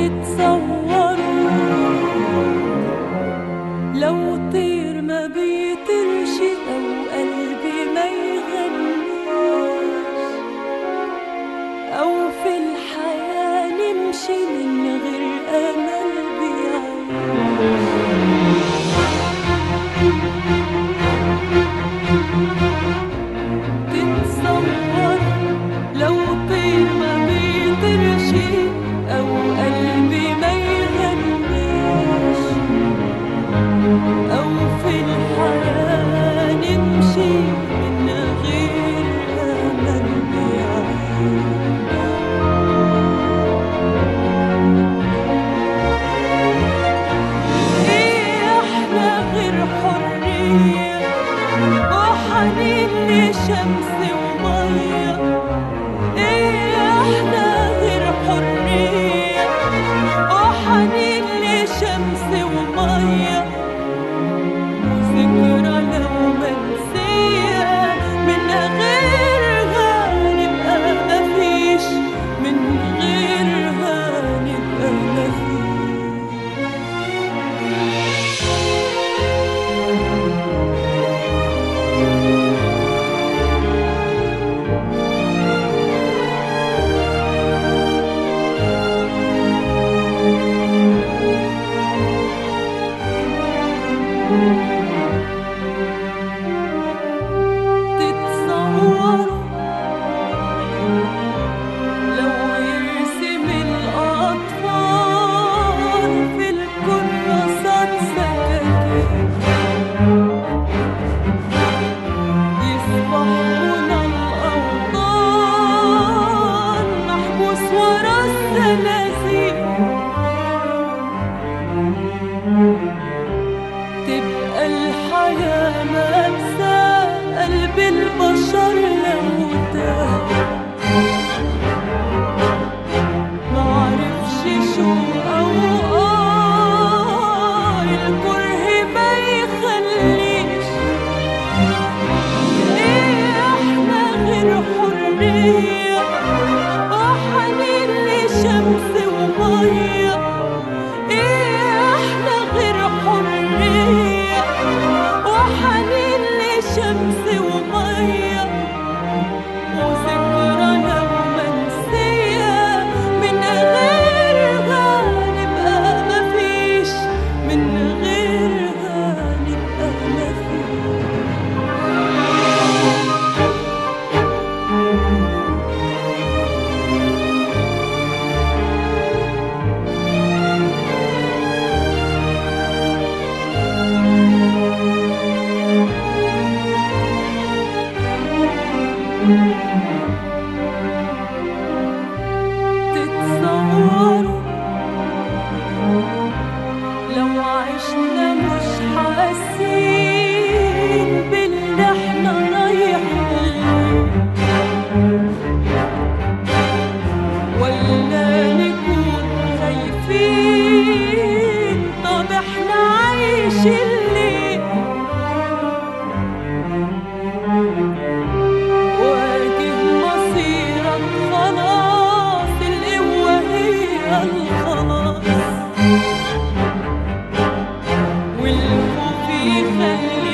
لو طير ما بيطيرش أو قلبي ما يغنيش، أو في الحياة نمشي من غير أمل بيعيش. تتصور لو طير ما بيطيرش أو قلبي ما يغنيش، أو في الحياة نمشي من غير أمل بيعيش. إيه إحنا غير حرية وحنين لشمس ومية؟ إيه إحنا غير حرية وحنين لشمس ومية؟ ذكرى لو منسية من غيرها نبقى مفيش، من غيرها نبقى مفيش. تتصوروا لو يرسم الأطفال في الكراسات سكاكين، يصبحون الأوطان محبوس ورا الزنازين، تبقى الحياة مأساة قلب البشر لو تاه، معرفش شو أو الكره ما يخليش. إيه إحنا غير حرية وحنين لشمس ومية؟ إيه إحنا غير حرية وحنين لشمس ومية؟ وذكرى لو منسية من غيرها نبقى مفيش، من غيرها نبقى مفيش. تتصوروا لو عشنا مش حاسين باللي احنا رايحين، ولا نكون خايفين؟ طب احنا عايشين ليه؟ واجه مصيرك خلاص، القوة هي الخلاص، والخوف يخلي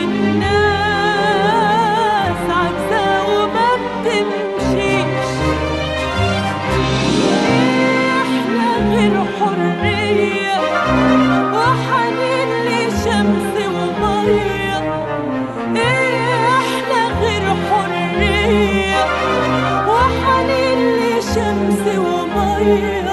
الناس عاجزة وما بتمشيش. احنا غير حرية وحنين لشمس ومية؟ ايه احنا غير حرية وحنين لشمس ومية؟